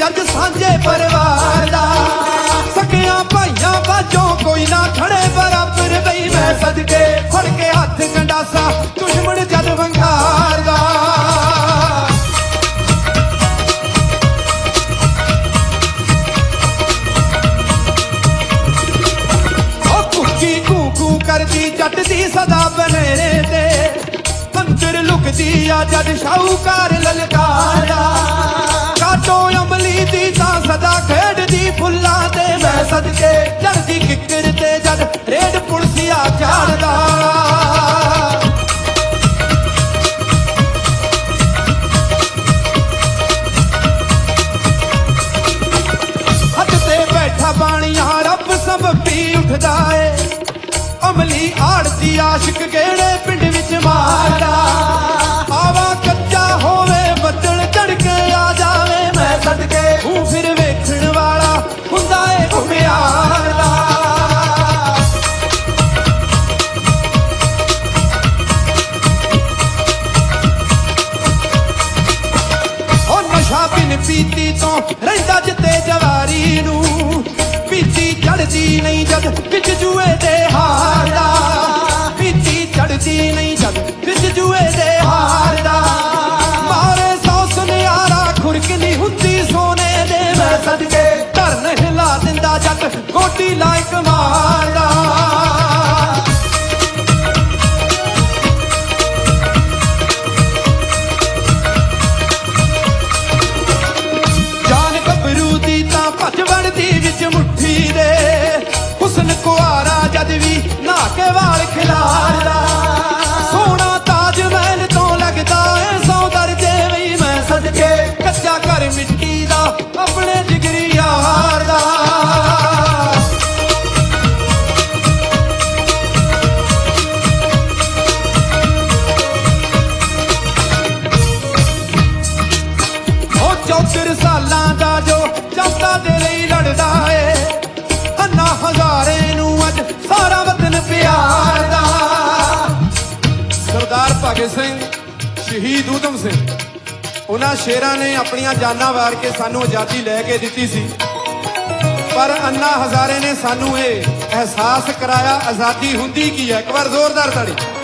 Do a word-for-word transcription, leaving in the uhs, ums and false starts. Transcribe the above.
अज सांझे परिवार दा सकिया भाइयां बाजों कोई ना खड़े बराबर बई मैं सदके फड़ के हथ गंडासा दुश्मन जद वंगार दा करदी जट दी सदा बनेरे ते अंदर लुकदी आ जद शाहूकार ललकारा काटो अमली दी तां सदा खेडदी फुल्लां ते मैं सदके चढ़दी किक्कर ते जद रेड पुलसिया झाड़दा हद ते बैठा बाणिया रब सब पी उठदा है अमली आड़ती आशिक गेड़े पिंड विच मारदा आवा कच्चा होवे बदल चढ़ के आ जावे मैं सदके हूं फिर वेखण वाला हुंदा ए घुमियार दा ओ नशा बिन पीती तो रहिंदा जिते जवारी नू पीती चढ़दी नहीं जद बिच जुए दे हारदा पीती चढ़दी नहीं जद बिच जुए दे हारदा मारे सौ सुनियारा खुरक नहीं हुंदी सोने दे मैं सदके धरन हिला दिंदा जट गोटी लाइक मारदा जान गबरू दी तां भज वड़दी विच मुट्ठी दे हुसन कुआरा जद भी ना के वाल खिलारदा सोना ताज महल तो लगदा है सौ दरजे वही मैं सदके कच्चा घर मिट्टी दा अपने जिगरी यार दा ओ चौधर सालां दा जो जनता दे लई लड़दा है अन्ना हजारे नू अज सारा वतन प्यार दा सरदार भगत सिंह शहीद ऊधम सिंह उन्हां शेरां ने अपनियां जानां वार के सानू आज़ादी लैके दित्ती सी पर अन्ना हजारे ने सानू ये एहसास कराया आज़ादी हुंदी की है। एक बार जोरदार ताड़ी।